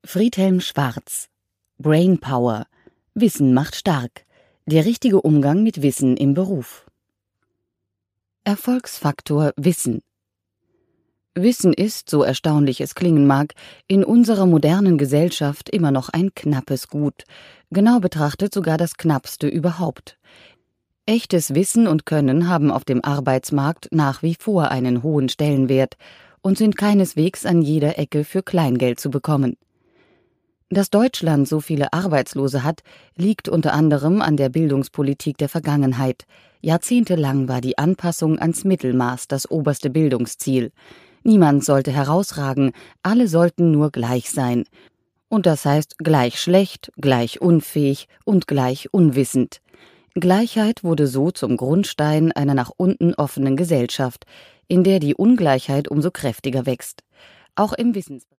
Friedhelm Schwarz. Brainpower. Wissen macht stark. Der richtige Umgang mit Wissen im Beruf. Erfolgsfaktor Wissen. Wissen ist, so erstaunlich es klingen mag, in unserer modernen Gesellschaft immer noch ein knappes Gut, genau betrachtet sogar das knappste überhaupt. Echtes Wissen und Können haben auf dem Arbeitsmarkt nach wie vor einen hohen Stellenwert und sind keineswegs an jeder Ecke für Kleingeld zu bekommen. Dass Deutschland so viele Arbeitslose hat, liegt unter anderem an der Bildungspolitik der Vergangenheit. Jahrzehntelang war die Anpassung ans Mittelmaß das oberste Bildungsziel. Niemand sollte herausragen, alle sollten nur gleich sein. Und das heißt gleich schlecht, gleich unfähig und gleich unwissend. Gleichheit wurde so zum Grundstein einer nach unten offenen Gesellschaft, in der die Ungleichheit umso kräftiger wächst. Auch im Wissensbereich.